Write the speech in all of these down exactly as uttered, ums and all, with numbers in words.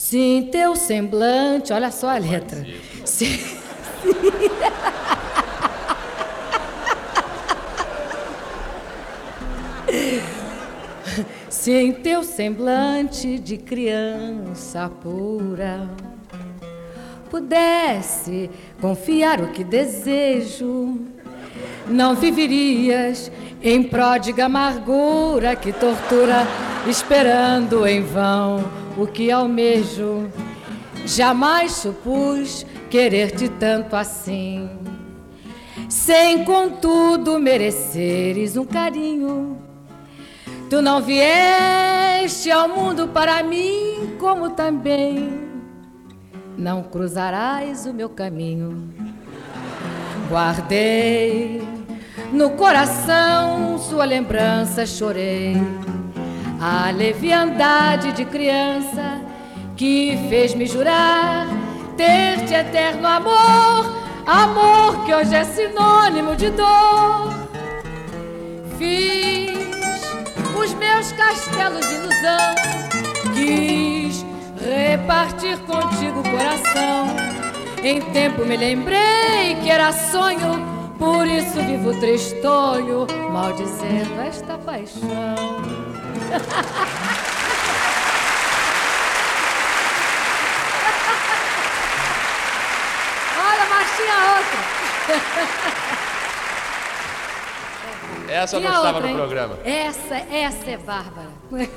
Se em teu semblante, olha só a letra. Se, se em teu semblante de criança pura pudesse confiar o que desejo, não viverias em pródiga amargura que tortura, esperando em vão o que almejo. Jamais supus querer-te tanto assim, sem contudo mereceres um carinho. Tu não vieste ao mundo para mim, como também não cruzarás o meu caminho. Guardei no coração sua lembrança, chorei a leviandade de criança que fez-me jurar ter-te eterno amor, amor que hoje é sinônimo de dor. Fiz os meus castelos de ilusão, quis repartir contigo o coração. Em tempo me lembrei que era sonho, por isso vivo tristonho, maldizendo esta paixão. Olha, mas tinha outra. Essa eu tinha não estava outra, no hein? programa. Essa, essa é bárbara.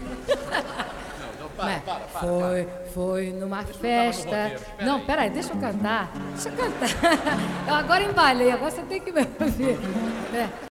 Para, para, para, foi, para. foi numa Isso festa. não, roteiro, não, aí. peraí, deixa eu cantar. Deixa eu cantar. Eu agora embalei, agora você tem que me ouvir. É.